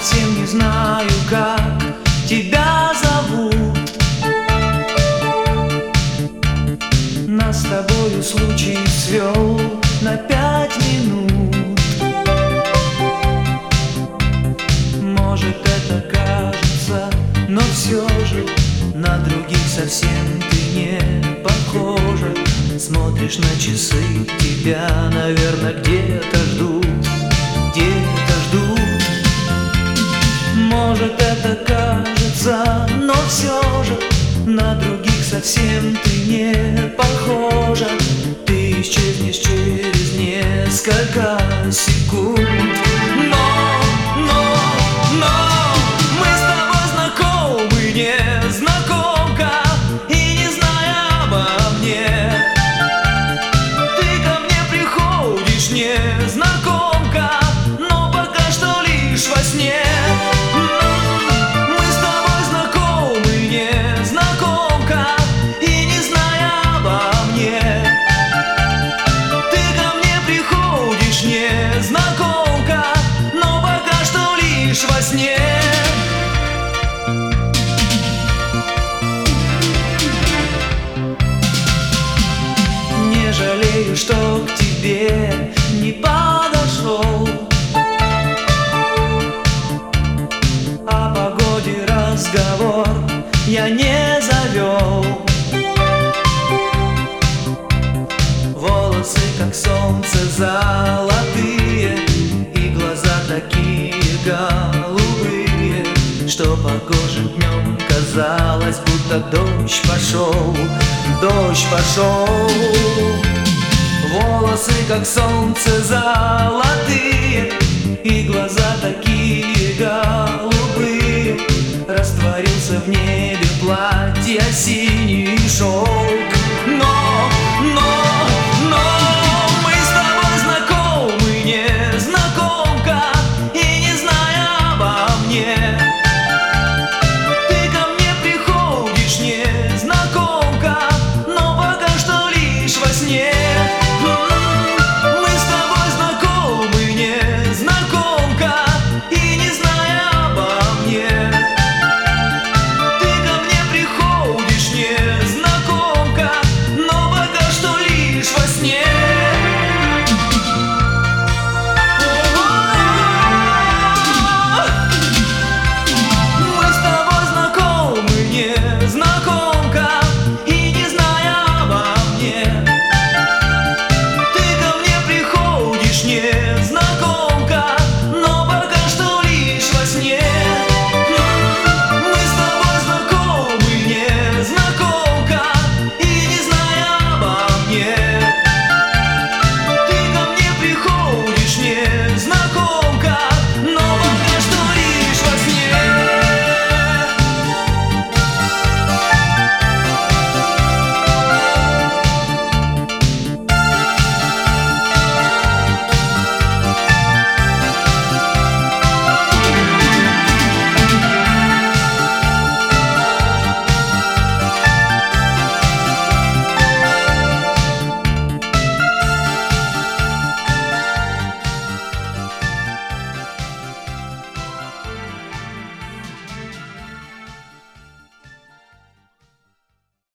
совсем не знаю, как тебя зовут. Нас с тобою случай свел на 5 минут. Может, это кажется, но все же на других совсем ты не похожа. Смотришь на часы, тебя, наверное, где-то ждут, где-то ждут. Может, это кажется, но все же на других совсем ты не похожа. Ты исчезнешь через несколько секунд. Но мы с тобой знакомы, незнакомка, и не зная обо мне, ты ко мне приходишь, незнакомка, но пока что лишь во сне. Мы с тобой знакомы, незнакомка, и не зная обо мне, ты ко мне приходишь, незнакомка, но пока что лишь во сне. Не жалею, что к тебе не подошел, о погоде разговор я не завел. Волосы, как солнце, золотые, и глаза такие голубые, что погожим днем казалось, будто дождь пошел, дождь пошел. Волосы, как солнце, золотые, и глаза такие голубые, растворился в небе платье синий шелк. Но мы с тобой знакомы, незнакомка, и не зная обо мне, ты ко мне приходишь, незнакомка, но пока что лишь во сне. Мы с тобой знакомы, незнакомка, и не зная обо мне, ты ко мне приходишь, незнакомка, но пока что лишь во сне. Мы с тобой знакомы, незнакомка, и не зная обо мне, ты ко мне приходишь, незнакомка, но пока что лишь во сне. Мы с тобой знакомы, незнакомка, и не зная обо мне,